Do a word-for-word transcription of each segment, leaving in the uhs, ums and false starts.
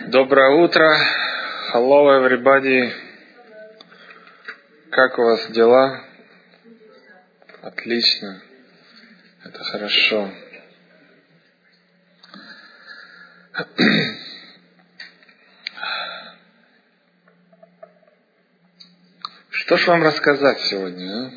Доброе утро. Hello, everybody. Как у вас дела? Отлично. Это хорошо. Что ж вам рассказать сегодня, а?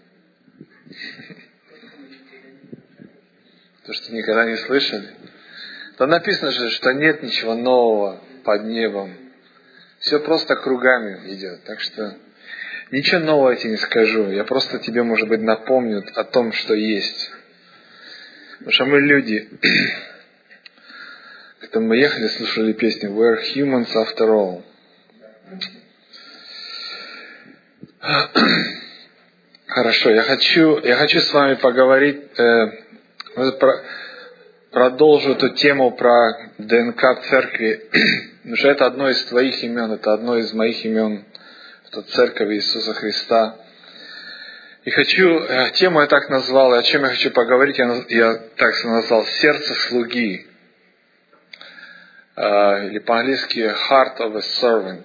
То, что никогда не слышали? Там написано же, что нет ничего нового под небом. Все просто кругами идет. Так что ничего нового я тебе не скажу. Я просто тебе, может быть, напомню о том, что есть. Потому что мы люди. Когда мы ехали, слушали песню We're humans after all. Хорошо, я хочу, я хочу с вами поговорить, э, про, продолжу эту тему про ДНК церкви, потому что это одно из твоих имен, это одно из моих имен, это церковь Иисуса Христа. И хочу, э, тему я так назвал, и о чем я хочу поговорить, я, я так назвал «Сердце слуги», э, или по-английски «Heart of a servant».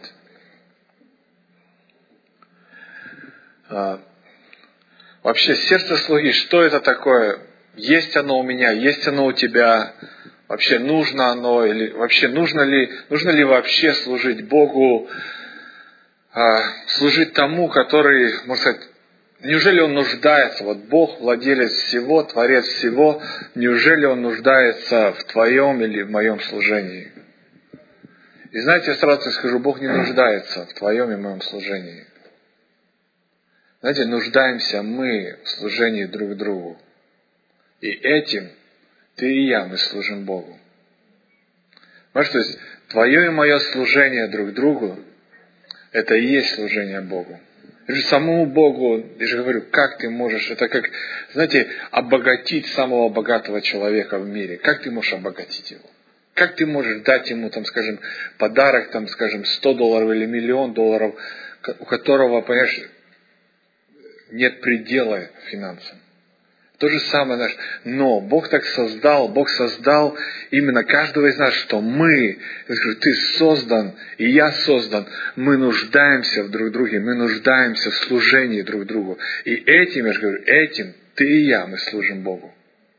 Э, Вообще, сердце слуги, что это такое? Есть оно у меня, есть оно у тебя? Вообще, нужно оно? Или вообще, нужно ли, нужно ли вообще служить Богу? А, служить тому, который, можно сказать, неужели он нуждается? Вот Бог, владелец всего, Творец всего, неужели он нуждается в твоем или в моем служении? И знаете, я сразу скажу, Бог не нуждается в твоем и моем служении. Знаете, нуждаемся мы в служении друг другу. И этим ты и я, мы служим Богу. Понимаешь, то есть, твое и мое служение друг другу, это и есть служение Богу. И же самому Богу, я же говорю, как ты можешь, это как, знаете, обогатить самого богатого человека в мире. Как ты можешь обогатить его? Как ты можешь дать ему, там, скажем, подарок, там, скажем, сто долларов или миллион долларов, у которого, понимаешь, нет предела финансам. То же самое наш. Но Бог так создал, Бог создал именно каждого из нас, что мы, я скажу, ты создан, и я создан, мы нуждаемся в друг друге, мы нуждаемся в служении друг другу. И этим, я же говорю, этим ты и я, мы служим Богу.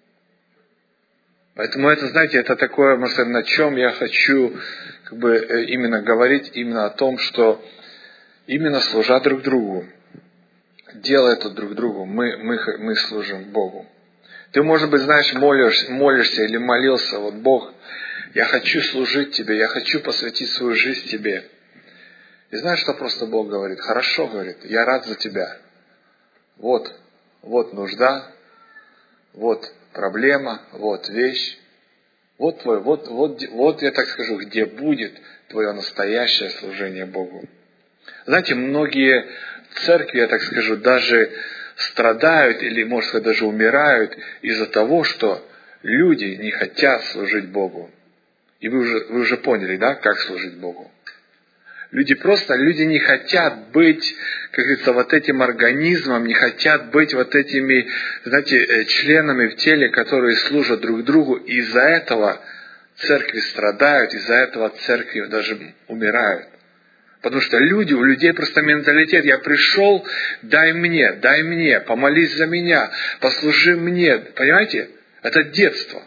Поэтому это, знаете, это такое, можно сказать, на чем я хочу как бы именно говорить, именно о том, что именно служа друг другу, делая это друг другу, мы, мы, мы служим Богу. Ты, может быть, знаешь, молишь, молишься или молился, вот Бог, я хочу служить Тебе, я хочу посвятить свою жизнь Тебе. И знаешь, что просто Бог говорит? Хорошо, говорит, я рад за тебя. Вот, вот нужда, вот проблема, вот вещь, вот твой, вот, вот, вот я так скажу, где будет твое настоящее служение Богу. Знаете, многие в церкви, я так скажу, даже страдают или, можно сказать, даже умирают из-за того, что люди не хотят служить Богу. И вы уже, вы уже поняли, да, как служить Богу. Люди просто, люди не хотят быть, как говорится, вот этим организмом, не хотят быть вот этими, знаете, членами в теле, которые служат друг другу. И из-за этого церкви страдают, из-за этого церкви даже умирают. Потому что люди, у людей просто менталитет, я пришел, дай мне, дай мне, помолись за меня, послужи мне. Понимаете? Это детство.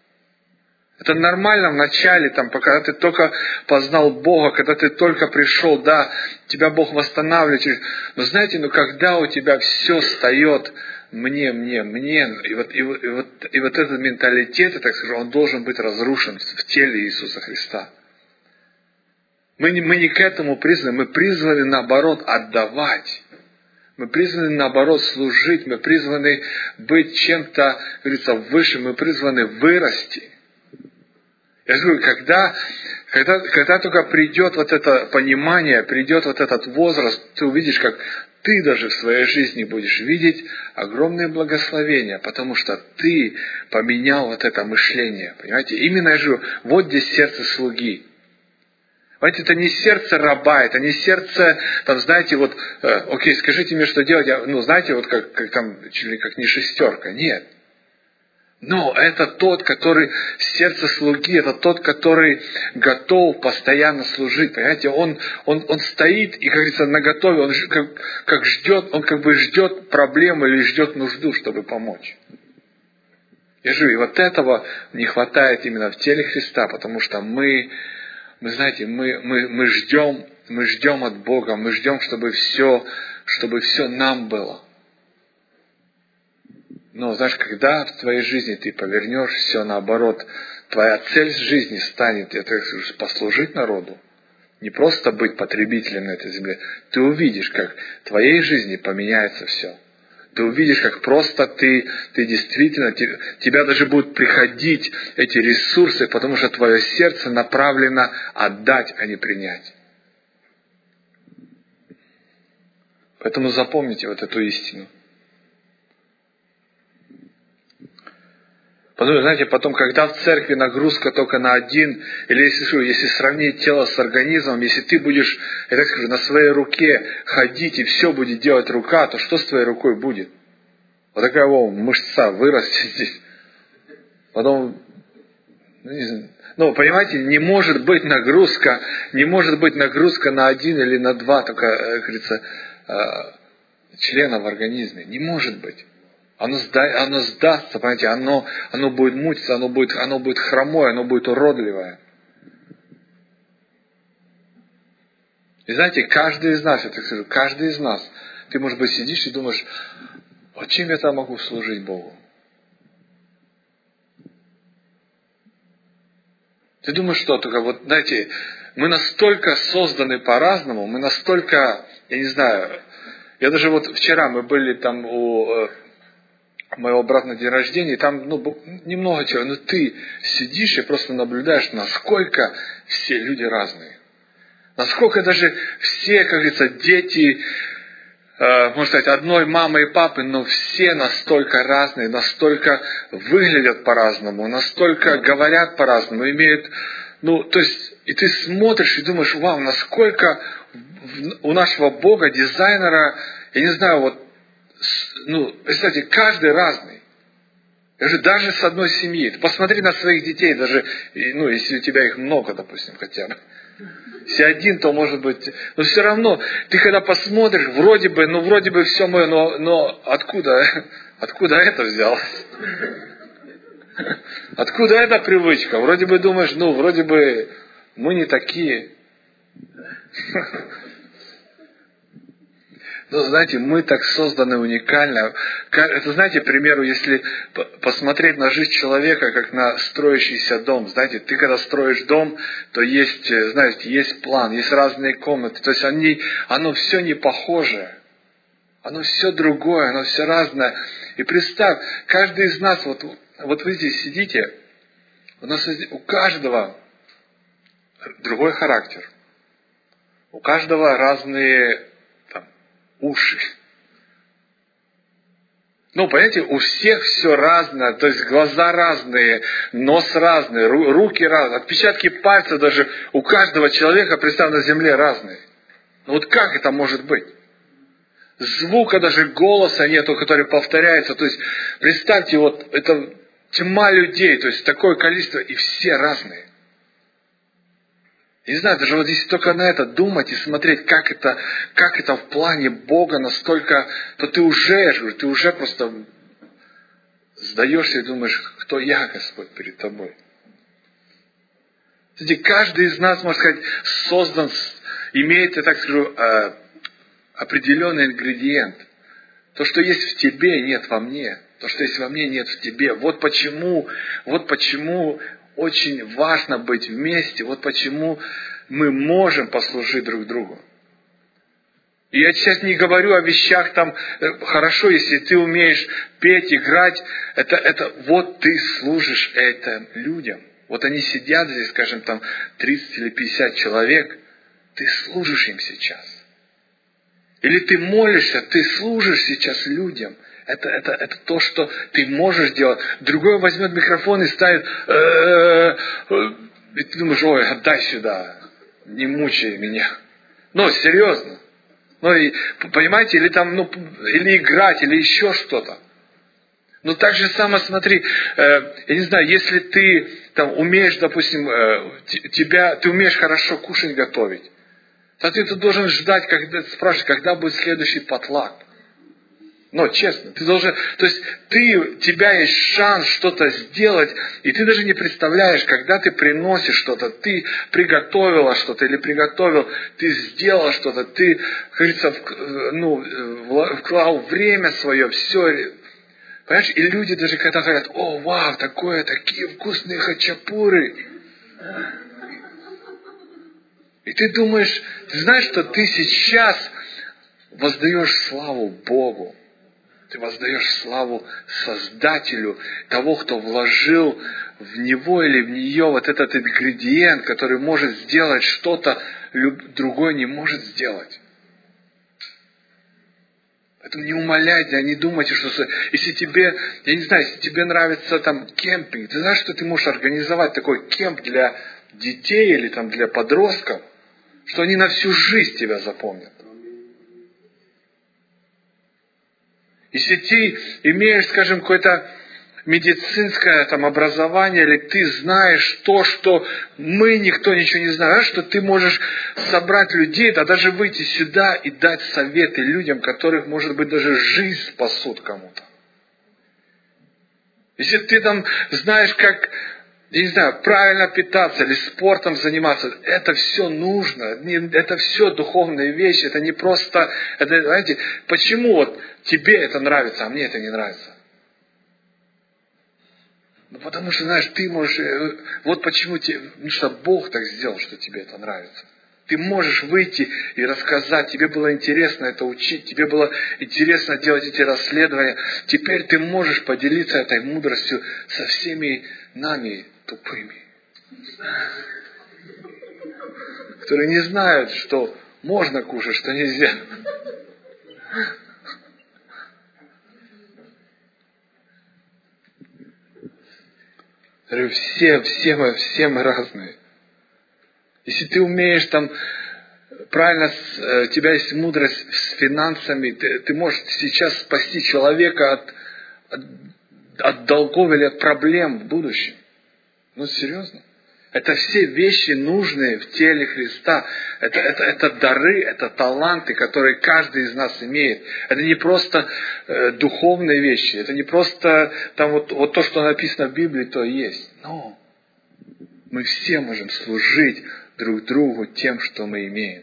Это нормально в начале, там, пока ты только познал Бога, когда ты только пришел, да, тебя Бог восстанавливает. Но знаете, ну когда у тебя все встает мне, мне, мне, и вот, и, вот, и, вот, и вот этот менталитет, я так скажу, он должен быть разрушен в теле Иисуса Христа. Мы не, мы не к этому призваны, мы призваны, наоборот, отдавать. Мы призваны, наоборот, служить, мы призваны быть чем-то, как говорится, выше, мы призваны вырасти. Я же говорю, когда, когда, когда только придет вот это понимание, придет вот этот возраст, ты увидишь, как ты даже в своей жизни будешь видеть огромные благословения, потому что ты поменял вот это мышление. Понимаете? Именно, я же говорю, вот здесь сердце слуги. Понимаете, это не сердце раба, это не сердце, там, знаете, вот, э, окей, скажите мне, что делать, я, ну, знаете, вот как, как там, чуть ли как не шестерка. Нет. Но это тот, который сердце слуги, это тот, который готов постоянно служить. Понимаете, он, он, он стоит и, как говорится, наготове, он как, как ждет, он как бы ждет проблемы или ждет нужду, чтобы помочь. Я же, и вот этого не хватает именно в теле Христа, потому что мы, мы знаете, мы, мы, мы ждем, мы ждем от Бога, мы ждем, чтобы все, чтобы все нам было. Но, знаешь, когда в твоей жизни ты повернешь все наоборот, твоя цель жизни станет, это послужить народу, не просто быть потребителем на этой земле, ты увидишь, как в твоей жизни поменяется все. Ты увидишь, как просто ты, ты действительно, тебя даже будут приходить эти ресурсы, потому что твое сердце направлено отдать, а не принять. Поэтому запомните вот эту истину. Потому, знаете, потом, когда в церкви нагрузка только на один, или если, если сравнить тело с организмом, если ты будешь, я так скажу, на своей руке ходить и все будет делать рука, то что с твоей рукой будет? Вот такая вот мышца вырастет здесь. Потом, ну, не знаю, ну, понимаете, не может быть нагрузка, не может быть нагрузка на один или на два, только, как говорится, члена в организме. Не может быть. Оно, сда, оно сдастся, понимаете, оно, оно будет мучиться, оно будет, оно будет хромое, оно будет уродливое. И знаете, каждый из нас, я так скажу, каждый из нас, ты, может быть, сидишь и думаешь, вот чем я там могу служить Богу? Ты думаешь, что только вот, знаете, мы настолько созданы по-разному, мы настолько, я не знаю, я даже вот вчера мы были там у моего брата на день рождения, и там ну, немного чего, но ты сидишь и просто наблюдаешь, насколько все люди разные. Насколько даже все, как говорится, дети, э, можно сказать, одной мамы и папы, но все настолько разные, настолько выглядят по-разному, настолько говорят по-разному, имеют, ну, то есть, и ты смотришь и думаешь, вау, насколько у нашего Бога, дизайнера, я не знаю, вот, ну, представьте, каждый разный. Даже с одной семьи. Ты посмотри на своих детей, даже, ну, если у тебя их много, допустим, хотя бы. Если один, то может быть... Но все равно, ты когда посмотришь, вроде бы, ну, вроде бы все мое, но, но откуда, откуда это взялось? Откуда эта привычка? Вроде бы думаешь, ну, вроде бы мы не такие. Ну, знаете, мы так созданы уникально. Это, знаете, к примеру, если посмотреть на жизнь человека, как на строящийся дом. Знаете, ты когда строишь дом, то есть, знаете, есть план, есть разные комнаты. То есть они, оно все не похоже. Оно все другое, оно все разное. И представь, каждый из нас, вот, вот вы здесь сидите, у нас у каждого другой характер. У каждого разные уши. Ну, понимаете, у всех все разное, то есть глаза разные, нос разный, ру- руки разные, отпечатки пальцев даже у каждого человека, представь, на земле разные. Ну вот как это может быть? Звука даже голоса нету, который повторяется. То есть, представьте, вот это тьма людей, то есть такое количество, и все разные. Не знаю, даже вот здесь только на это думать и смотреть, как это, как это в плане Бога настолько, то ты уже, я же говорю, ты уже просто сдаешься и думаешь, кто я, Господь, перед тобой. Знаете, каждый из нас, можно сказать, создан, имеет, я так скажу, определенный ингредиент. То, что есть в тебе, нет во мне. То, что есть во мне, нет в тебе. Вот почему, вот почему очень важно быть вместе. Вот почему мы можем послужить друг другу. И я сейчас не говорю о вещах там, хорошо, если ты умеешь петь, играть, это, это вот ты служишь этим людям. Вот они сидят здесь, скажем, там тридцать или пятьдесят человек, ты служишь им сейчас. Или ты молишься, ты служишь сейчас людям. Это, это, это то, что ты можешь делать. Другой возьмет микрофон и ставит, и ты думаешь, ой, отдай сюда, не мучай меня. Ну, серьезно. Ну, и, понимаете, или там, ну, или играть, или еще что-то. Ну, так же самое, смотри, э, я не знаю, если ты там умеешь, допустим, э, тебя, ты умеешь хорошо кушать, готовить, соответственно, ты должен ждать, когда, спрашивать, когда будет следующий потлак. Но, честно, ты должен, то есть, ты, у тебя есть шанс что-то сделать, и ты даже не представляешь, когда ты приносишь что-то, ты приготовила что-то или приготовил, ты сделал что-то, ты, как говорится, ну, вклал время свое, все. Понимаешь, и люди даже когда говорят: о, вау, такое, такие вкусные хачапуры. И ты думаешь, ты знаешь, что ты сейчас воздаешь славу Богу. Ты воздаешь славу Создателю, того, кто вложил в него или в нее вот этот ингредиент, который может сделать что-то, другой не может сделать. Поэтому не умаляйте, а не думайте, что если тебе, я не знаю, если тебе нравится там кемпинг, ты знаешь, что ты можешь организовать такой кемп для детей или там для подростков, что они на всю жизнь тебя запомнят. Если ты имеешь, скажем, какое-то медицинское там образование, или ты знаешь то, что мы, никто ничего не знает, что ты можешь собрать людей, да даже выйти сюда и дать советы людям, которых, может быть, даже жизнь спасут кому-то. Если ты там знаешь, как, я не знаю, правильно питаться или спортом заниматься, это все нужно, это все духовные вещи, это не просто, это, знаете, почему вот тебе это нравится, а мне это не нравится? Ну, потому что, знаешь, ты можешь, вот почему тебе, ну, что Бог так сделал, что тебе это нравится. Ты можешь выйти и рассказать, тебе было интересно это учить, тебе было интересно делать эти расследования. Теперь ты можешь поделиться этой мудростью со всеми нами тупыми, которые не знают, что можно кушать, что нельзя. Все, все мы, все мы разные. Если ты умеешь там правильно, у тебя есть мудрость с финансами, ты, ты можешь сейчас спасти человека от, от, от долгов или от проблем в будущем. Ну, серьезно. Это все вещи нужные в теле Христа. Это, это, это дары, это таланты, которые каждый из нас имеет. Это не просто э, духовные вещи. Это не просто там вот, вот то, что написано в Библии, то и есть. Но мы все можем служить друг другу тем, что мы имеем.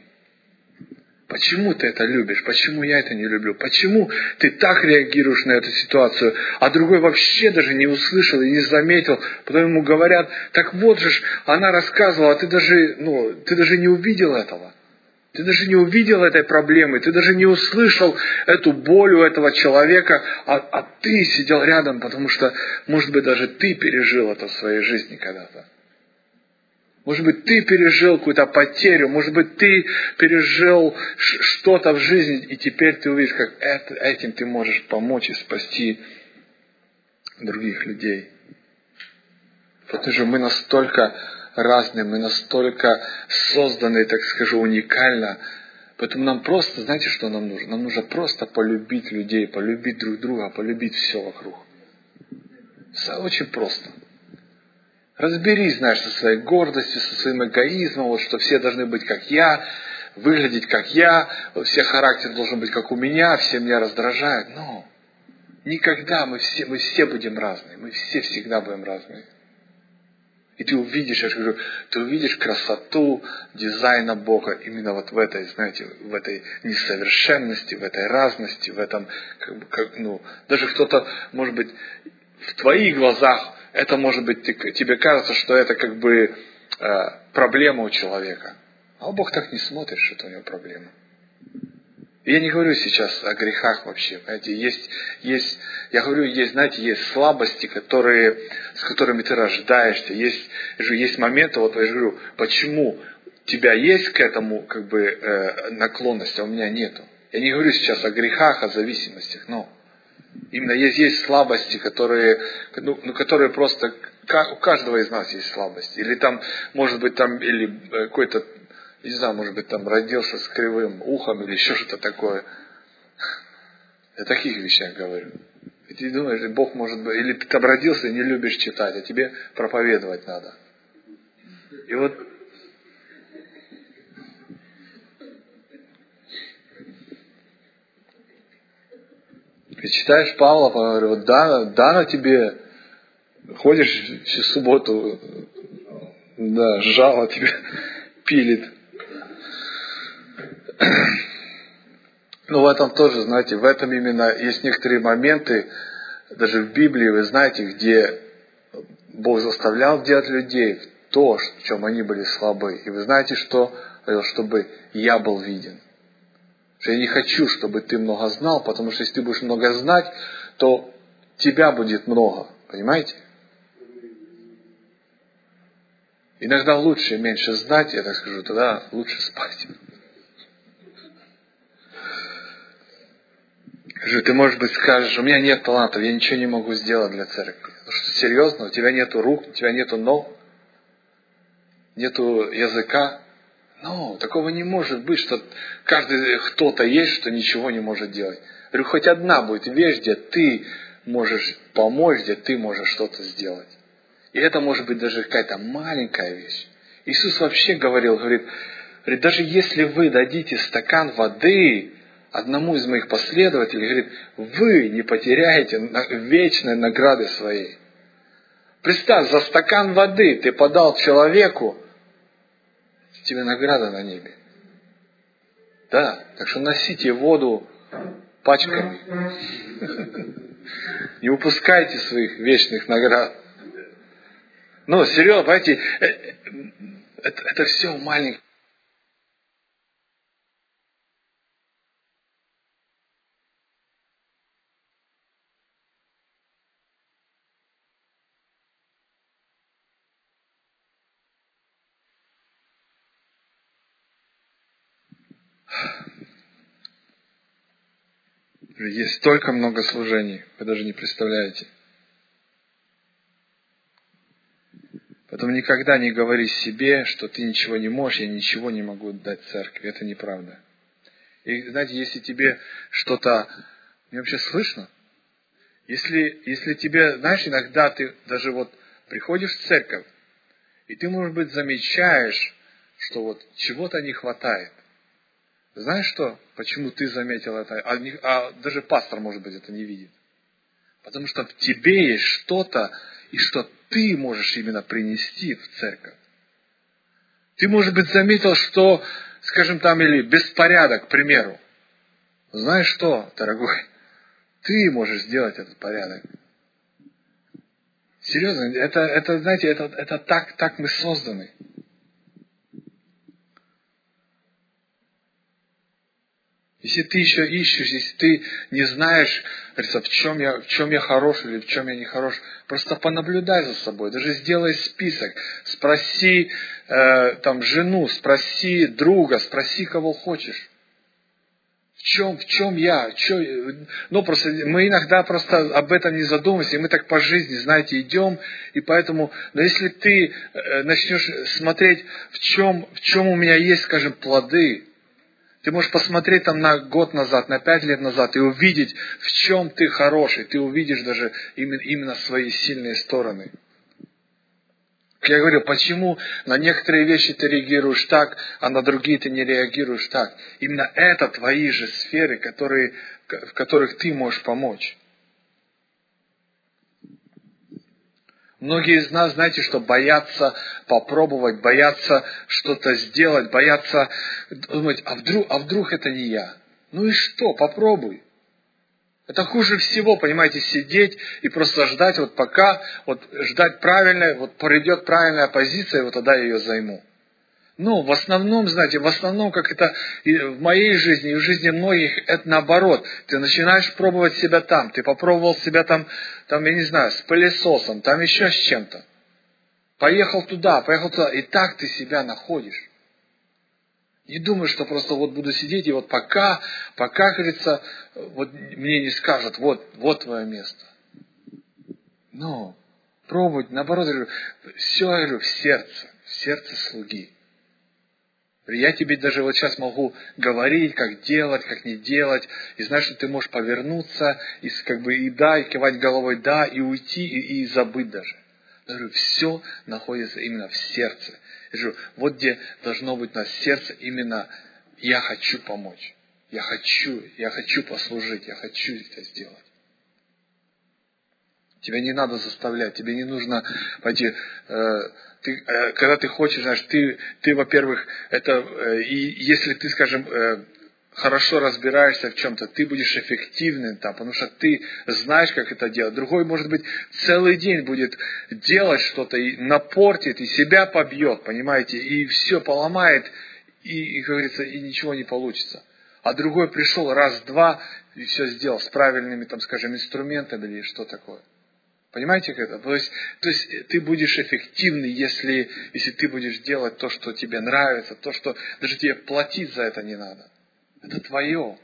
Почему ты это любишь? Почему я это не люблю? Почему ты так реагируешь на эту ситуацию, а другой вообще даже не услышал и не заметил? Потом ему говорят: так вот же, она рассказывала, а ты даже, ну, ты даже не увидел этого. Ты даже не увидел этой проблемы, ты даже не услышал эту боль у этого человека, а, а ты сидел рядом, потому что, может быть, даже ты пережил это в своей жизни когда-то. Может быть, ты пережил какую-то потерю, может быть, ты пережил что-то в жизни, и теперь ты увидишь, как это, этим ты можешь помочь и спасти других людей. Потому что мы настолько разные, мы настолько созданы, так скажу, уникально. Поэтому нам просто, знаете, что нам нужно? Нам нужно просто полюбить людей, полюбить друг друга, полюбить все вокруг. Очень просто. Разберись, знаешь, со своей гордостью, со своим эгоизмом, вот, что все должны быть как я, выглядеть как я, все характер должен быть как у меня, все меня раздражают. Но никогда мы все, мы все будем разные, мы все всегда будем разные. И ты увидишь, я же говорю, ты увидишь красоту дизайна Бога именно вот в этой, знаете, в этой несовершенности, в этой разности, в этом, как бы, как, ну, даже кто-то, может быть, в твоих глазах, это может быть, тебе кажется, что это как бы э, проблема у человека. А Бог так не смотрит, что это у него проблема. И я не говорю сейчас о грехах вообще. Знаете, есть, есть, я говорю, есть, знаете, есть слабости, которые, с которыми ты рождаешься. Есть, есть моменты, вот я же говорю, почему у тебя есть к этому как бы э, наклонность, а у меня нету. Я не говорю сейчас о грехах, о зависимостях, но именно есть, есть слабости, которые, ну, которые просто, у каждого из нас есть слабости. Или там, может быть, там, или какой-то, не знаю, может быть, там родился с кривым ухом, или еще что-то такое. Я о таких вещах говорю. И ты думаешь, Бог может быть, или ты там родился и не любишь читать, а тебе проповедовать надо. И вот ты читаешь Павла, говорю, вот да, да на тебе, ходишь всю субботу, да, жало тебе пилит. Но в этом тоже, знаете, в этом именно есть некоторые моменты, даже в Библии, вы знаете, где Бог заставлял делать людей в то, в чем они были слабы. И вы знаете, что? Чтобы я был виден. Что я не хочу, чтобы ты много знал, потому что если ты будешь много знать, то тебя будет много. Понимаете? Иногда лучше меньше знать, я так скажу, тогда лучше спать. Ты, может быть, скажешь, у меня нет талантов, я ничего не могу сделать для церкви. Ну что, серьезно? У тебя нету рук, у тебя нету ног, нету языка. Ну, такого не может быть, что каждый кто-то есть, что ничего не может делать. Я говорю, хоть одна будет вещь, где ты можешь помочь, где ты можешь что-то сделать. И это может быть даже какая-то маленькая вещь. Иисус вообще говорил, говорит, говорит, даже если вы дадите стакан воды одному из моих последователей, говорит, вы не потеряете вечной награды своей. Представь, за стакан воды ты подал человеку, тебе награда на небе. Да, так что носите воду пачками. Не упускайте своих вечных наград. Ну, серьезно, понимаете, это, это все маленькое. Есть столько много служений, вы даже не представляете. Поэтому никогда не говори себе, что ты ничего не можешь, я ничего не могу дать церкви. Это неправда. И знаете, если тебе что-то... Мне вообще слышно? Если, если тебе, знаешь, иногда ты даже вот приходишь в церковь, и ты, может быть, замечаешь, что вот чего-то не хватает. Знаешь что? Почему ты заметил это? А, не, а даже пастор, может быть, это не видит. Потому что в тебе есть что-то, и что ты можешь именно принести в церковь. Ты, может быть, заметил, что, скажем там, или беспорядок, к примеру. Знаешь что, дорогой? Ты можешь сделать этот порядок. Серьезно, это, это знаете, это, это так, так мы созданы. Если ты еще ищешь, если ты не знаешь, говорится, в чем я, в чем я хорош или в чем я не хорош, просто понаблюдай за собой, даже сделай список, спроси э, там жену, спроси друга, спроси кого хочешь. В чем, в чем я? Че, ну, просто мы иногда просто об этом не задумываемся, и мы так по жизни, знаете, идем, и поэтому, но если ты э, начнешь смотреть, в чем, в чем у меня есть, скажем, плоды, ты можешь посмотреть там на год назад, на пять лет назад и увидеть, в чем ты хороший. Ты увидишь даже именно, именно свои сильные стороны. Я говорю, почему на некоторые вещи ты реагируешь так, а на другие ты не реагируешь так. Именно это твои же сферы, которые, в которых ты можешь помочь. Многие из нас, знаете, что боятся попробовать, боятся что-то сделать, боятся думать, а вдруг, а вдруг это не я? Ну и что, попробуй. Это хуже всего, понимаете, сидеть и просто ждать, вот пока, вот ждать правильной, вот придет правильная позиция, вот тогда я ее займу. Ну, в основном, знаете, в основном, как это и в моей жизни, и в жизни многих, это наоборот. Ты начинаешь пробовать себя там. Ты попробовал себя там, там, я не знаю, с пылесосом, там еще с чем-то. Поехал туда, поехал туда, и так ты себя находишь. Не думай, что просто вот буду сидеть, и вот пока, пока, говорится, вот мне не скажут, вот, вот твое место. Но пробовать, наоборот, я говорю, все, я говорю, в сердце, в сердце слуги. Я тебе даже вот сейчас могу говорить, как делать, как не делать, и знаешь, что ты можешь повернуться, и как бы и да, и кивать головой да, и уйти, и, и забыть даже. Я говорю, все находится именно в сердце. Я говорю, вот где должно быть на сердце именно я хочу помочь, я хочу, я хочу послужить, я хочу это сделать. Тебя не надо заставлять, тебе не нужно пойти. Э, ты, э, когда ты хочешь, знаешь, ты, ты во-первых, это, э, и если ты, скажем, э, хорошо разбираешься в чем-то, ты будешь эффективным там, потому что ты знаешь, как это делать. Другой, может быть, целый день будет делать что-то и напортит, и себя побьет, понимаете, и все поломает, и, и, как говорится, и ничего не получится. А другой пришел раз-два и все сделал с правильными, там, скажем, инструментами или что такое. Понимаете, как это? То есть, то есть ты будешь эффективный, если, если ты будешь делать то, что тебе нравится, то, что даже тебе платить за это не надо. Это твое.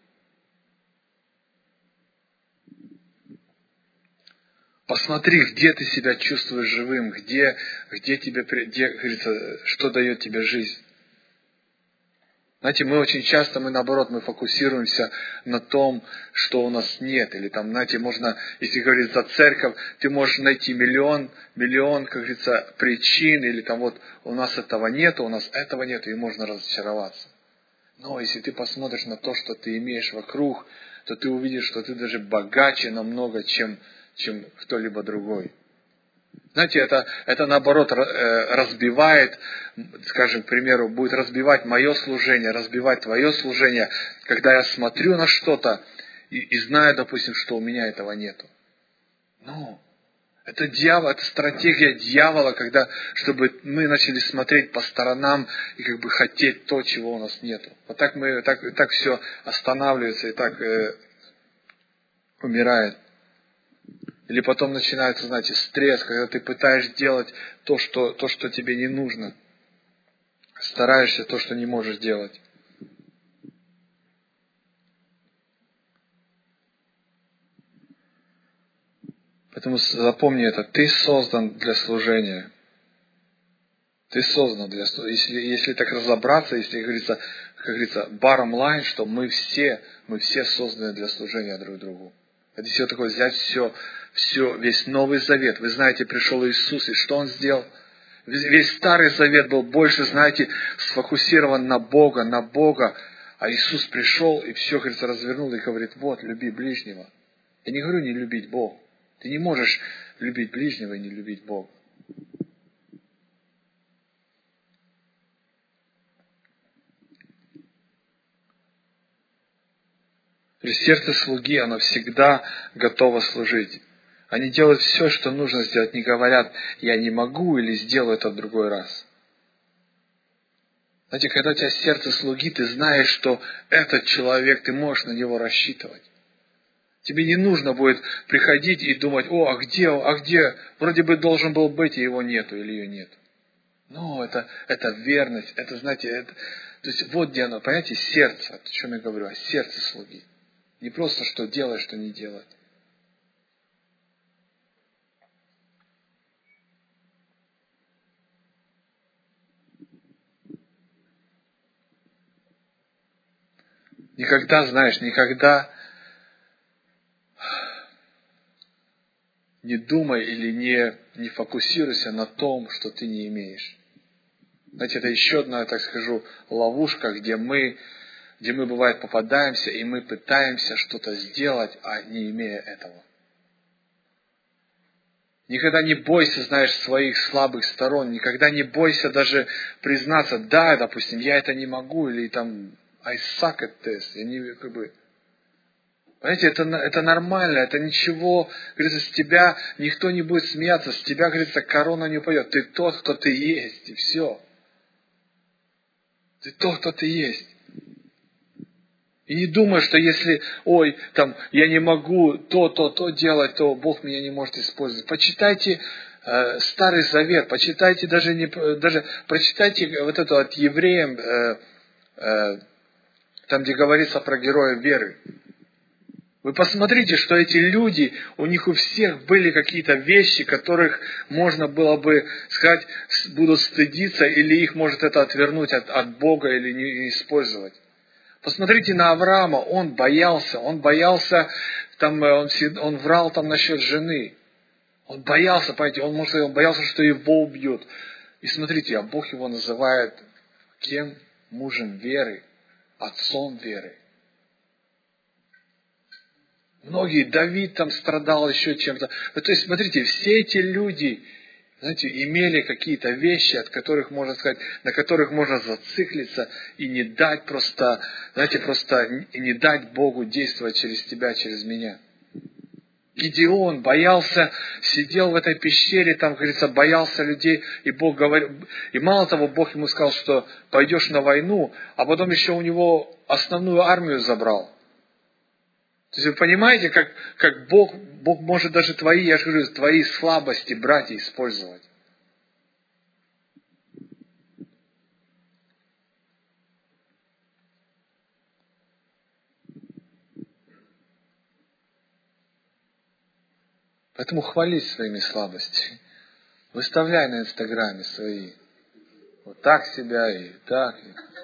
Посмотри, где ты себя чувствуешь живым, где, где тебе, где, говорится, что дает тебе жизнь. Знаете, мы очень часто, мы наоборот, мы фокусируемся на том, что у нас нет. Или там, знаете, можно, если говорить за церковь, ты можешь найти миллион, миллион, как говорится, причин, или там вот у нас этого нет, у нас этого нет, и можно разочароваться. Но если ты посмотришь на то, что ты имеешь вокруг, то ты увидишь, что ты даже богаче намного, чем, чем кто-либо другой. Знаете, это, это наоборот разбивает, скажем, к примеру, будет разбивать мое служение, разбивать твое служение, когда я смотрю на что-то и, и знаю, допустим, что у меня этого нету. Но это дьявол, это стратегия дьявола, когда, чтобы мы начали смотреть по сторонам и как бы хотеть то, чего у нас нету. Вот так мы, так, так все останавливается и так э, умирает. Или потом начинается, знаете, стресс, когда ты пытаешься делать то, что, то, что тебе не нужно. Стараешься то, что не можешь делать. Поэтому запомни это. Ты создан для служения. Ты создан для служения. Если, если так разобраться, если, как говорится, как говорится, bottom line, что мы все, мы все созданы для служения друг другу. Это все такое взять все, все, весь Новый Завет. Вы знаете, пришел Иисус, и что Он сделал? Весь Старый Завет был больше, знаете, сфокусирован на Бога, на Бога. А Иисус пришел и все, говорится, развернул и говорит, вот, люби ближнего. Я не говорю не любить Бога. Ты не можешь любить ближнего и не любить Бога. То есть сердце слуги, оно всегда готово служить. Они делают все, что нужно сделать, не говорят, я не могу или сделаю это в другой раз. Знаете, когда у тебя сердце слуги, ты знаешь, что этот человек, ты можешь на него рассчитывать. Тебе не нужно будет приходить и думать, о, а где, а где, вроде бы должен был быть, и его нету, или ее нет. Но это, это верность, это, знаете, это, то есть вот где оно, понимаете, сердце, о чем я говорю, о сердце слуги. Не просто что делать, что не делать. Никогда, знаешь, никогда не думай или не, не фокусируйся на том, что ты не имеешь. Знаете, это еще одна, так скажу, ловушка, где мы, где мы, бывает, попадаемся, и мы пытаемся что-то сделать, а не имея этого. Никогда не бойся, знаешь, своих слабых сторон. Никогда не бойся даже признаться, да, допустим, я это не могу, или там, I suck at this. Я не, как бы... Понимаете, это, это нормально, это ничего, говорится, с тебя никто не будет смеяться, с тебя, говорится, корона не упадет. Ты тот, кто ты есть, и все. Ты тот, кто ты есть. И не думай, что если, ой, там, я не могу то, то, то делать, то Бог меня не может использовать. Почитайте э, Старый Завет, почитайте даже, не, даже прочитайте вот это от евреям, э, э, там, где говорится про героя веры. Вы посмотрите, что эти люди, у них у всех были какие-то вещи, которых можно было бы сказать, будут стыдиться, или их может это отвернуть от, от Бога, или не использовать. Посмотрите на Авраама, он боялся, он боялся, там, он, он врал там насчет жены. Он боялся, понимаете, он, может, он боялся, что его убьют. И смотрите, а Бог его называет кем? Мужем веры, отцом веры. Многие, Давид там страдал еще чем-то. То есть, смотрите, все эти люди, знаете, имели какие-то вещи, от которых можно сказать, на которых можно зациклиться и не дать просто, знаете, просто не дать Богу действовать через тебя, через меня. Гидеон боялся, сидел в этой пещере, там, говорится, боялся людей, и Бог говорил, и мало того, Бог ему сказал, что пойдешь на войну, а потом еще у него основную армию забрал. То есть вы понимаете, как, как Бог, Бог может даже твои, я же говорю, твои слабости брать и использовать. Поэтому хвались своими слабостями. Выставляй на Инстаграме свои. Вот так себя и так.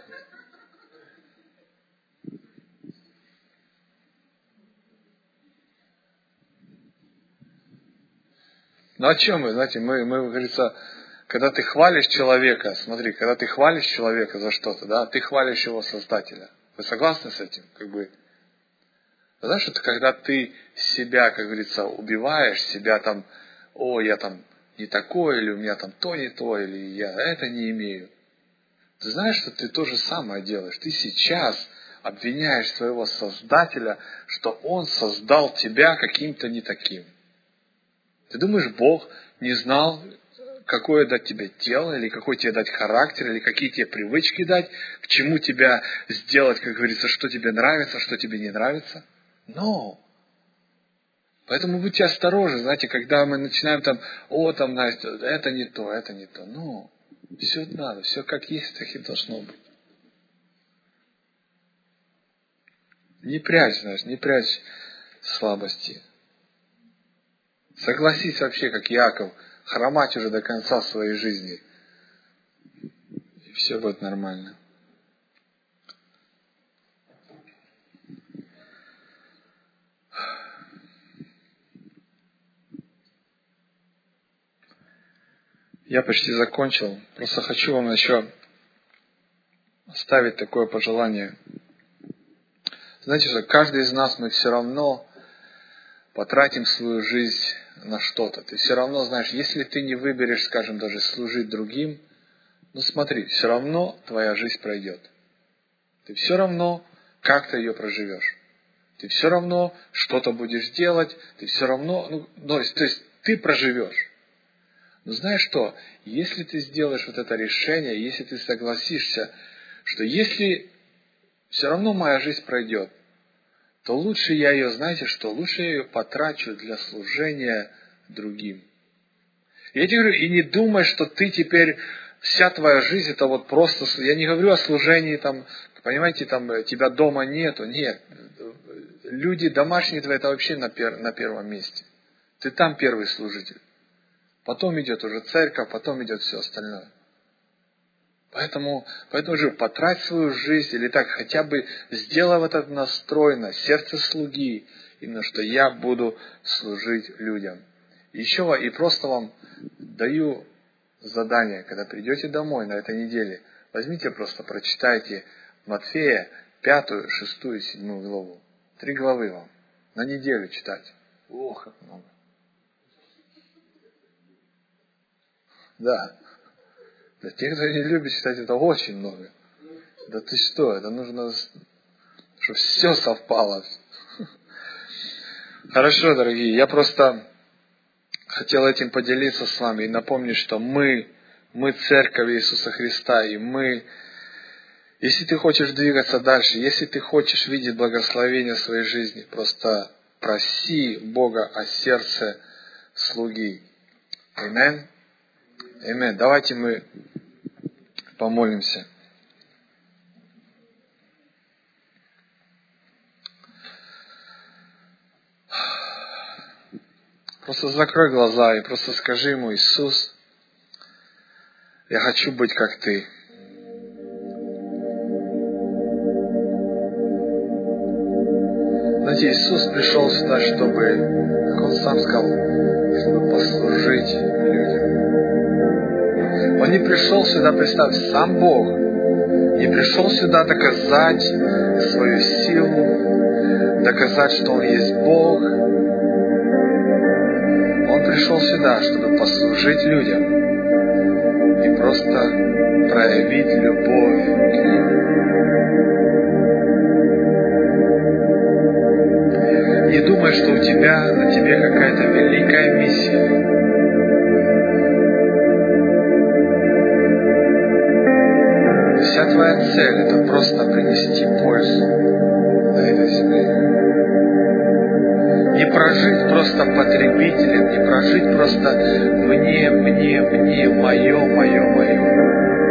Ну о чем мы, знаете, мы, мы, говорится, когда ты хвалишь человека, смотри, когда ты хвалишь человека за что-то, да, ты хвалишь его Создателя. Вы согласны с этим? Как бы, знаешь, это когда ты себя, как говорится, убиваешь, себя там, о, я там не такой, или у меня там то не то, или я это не имею. Ты знаешь, что ты то же самое делаешь. Ты сейчас обвиняешь своего Создателя, что Он создал тебя каким-то не таким. Ты думаешь, Бог не знал, какое дать тебе тело, или какой тебе дать характер, или какие тебе привычки дать, к чему тебя сделать, как говорится, что тебе нравится, что тебе не нравится? Но! Поэтому будьте осторожны, знаете, когда мы начинаем там, о, там, Настя, это не то, это не то. Но! Все надо, все как есть, так и должно быть. Не прячь, знаешь, не прячь слабости. Согласись вообще, как Яков, хромать уже до конца своей жизни. И все будет нормально. Я почти закончил. Просто хочу вам еще оставить такое пожелание. Знаете, что каждый из нас, мы все равно потратим свою жизнь на что-то. Ты все равно знаешь, если ты не выберешь, скажем, даже служить другим, ну смотри, все равно твоя жизнь пройдет. Ты все равно как-то ее проживешь. Ты все равно что-то будешь делать, ты все равно, ну, то есть, то есть ты проживешь. Но знаешь что, если ты сделаешь вот это решение, если ты согласишься, что если все равно моя жизнь пройдет, то лучше я ее, знаете что, лучше я ее потрачу для служения другим. И я тебе говорю, и не думай, что ты теперь, вся твоя жизнь, это вот просто, я не говорю о служении, там, понимаете, там, тебя дома нету, нет. Люди домашние твои, это вообще на, пер, на первом месте. Ты там первый служитель. Потом идет уже церковь, потом идет все остальное. Поэтому, поэтому же потрать свою жизнь, или так хотя бы сделав этот настрой на сердце слуги, именно что я буду служить людям. Еще и просто вам даю задание, когда придете домой на этой неделе, возьмите просто, прочитайте Матфея пятую, шестую, седьмую главу. Три главы вам. На неделю читать. Ох, как много. Да. Для тех, кто не любит читать, это очень много. Да ты что, это нужно, чтобы все совпало. Хорошо, дорогие, я просто хотел этим поделиться с вами и напомнить, что мы, мы церковь Иисуса Христа, и мы, если ты хочешь двигаться дальше, если ты хочешь видеть благословение в своей жизни, просто проси Бога о сердце слуги. Аминь. Аминь. Давайте мы помолимся. Просто закрой глаза и просто скажи ему: Иисус, я хочу быть как Ты. Знаете, Иисус пришел сюда, чтобы, как Он сам сказал, чтобы послужить людям. Он не пришел сюда, представь, сам Бог, не пришел сюда доказать свою силу, доказать, что Он есть Бог. Он пришел сюда, чтобы послужить людям и просто проявить любовь к ним. Не думай, что у тебя, на тебе какая-то великая миссия. Вся твоя цель — это просто принести пользу на этой земле. Не прожить просто потребителем, не прожить просто мне, мне, мне, мое, мое, мое.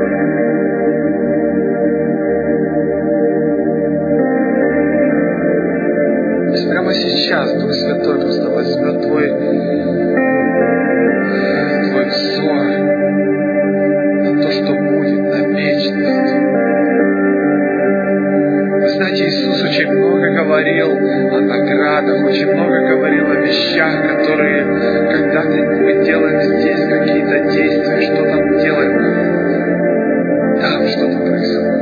Прямо сейчас Дух Святой просто возьмет твой, твой взор на то, что будет, на вечность. Вы знаете, Иисус очень много говорил о наградах, очень много говорил о вещах, которые когда-то мы делаем здесь какие-то действия, что там делаем, там что-то происходит.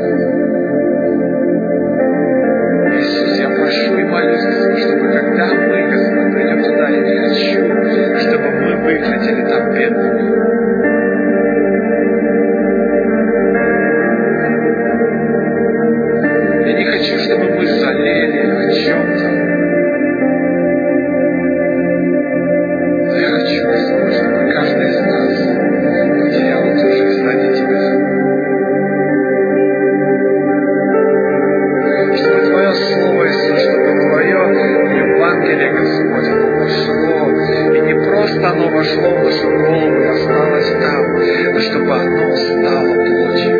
Иисус, я прошу и молюсь, Господь, чтобы когда мы, Господь, придем туда, я не хочу, чтобы мы выглядели там бедными. Я не хочу, чтобы мы жалели о чем-то. Но я хочу, Господь, чтобы каждый из нас потерял эту жизнь ради Тебя. Чтобы Твое Слово, Иисус, чтобы Твое Евангелие, Господь, оно вошло, и не просто оно вошло в нашу голову и осталось там, но чтобы оно стало плотью.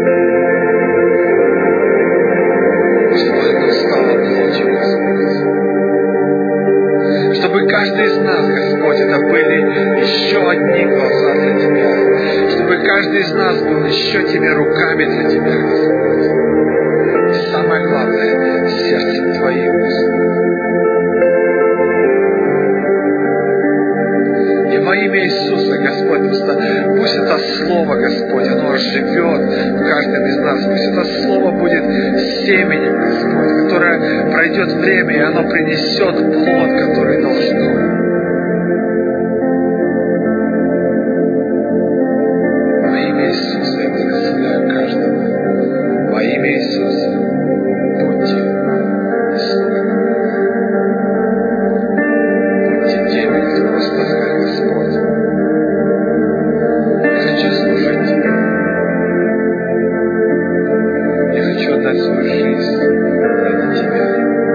Чтобы оно стало плотью, Господь. Чтобы каждый из нас, Господь, это были еще одни глаза для Тебя. Чтобы каждый из нас был еще Тебе руками для Тебя, Господь. И самое главное, сердцем Твоим, Господь. И во имя Иисуса, Господь, просто пусть это Слово, Господь, оно живет в каждом из нас. Пусть это Слово будет семенем, Господь, которое пройдет время, и оно принесет плод, который должно. Во имя Иисуса я благословляю каждого. Во имя Иисуса будьте слугами. Будьте теми, кто просто скажет: Господь, я хочу служить Тебе. Я хочу отдать свою жизнь ради Тебя.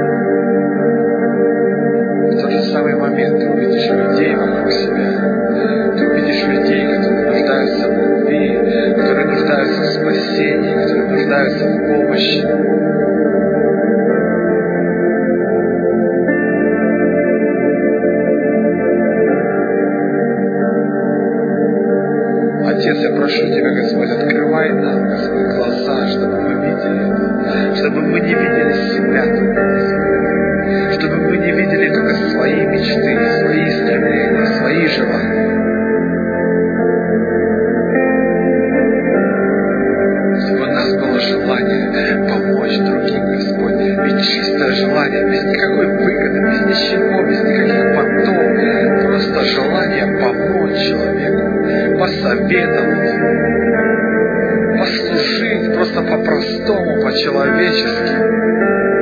В тот же самый момент ты увидишь людей вокруг себя. Ты увидишь людей, которые нуждаются в любви, которые нуждаются в спасении, которые нуждаются в помощи. Отец, я прошу Тебя, Господь, открывай нам, Господь, глаза, чтобы мы видели это, чтобы мы не видели себя только, Господь, чтобы мы не видели только свои мечты, свои стремления, свои желания, чтобы у нас было желание помочь другим, Господь, ведь чистое желание, без никакой выгоды, без ничего, без никаких понтов, просто желание помочь человеку, посоветовать, послужить просто по-простому, по-человечески.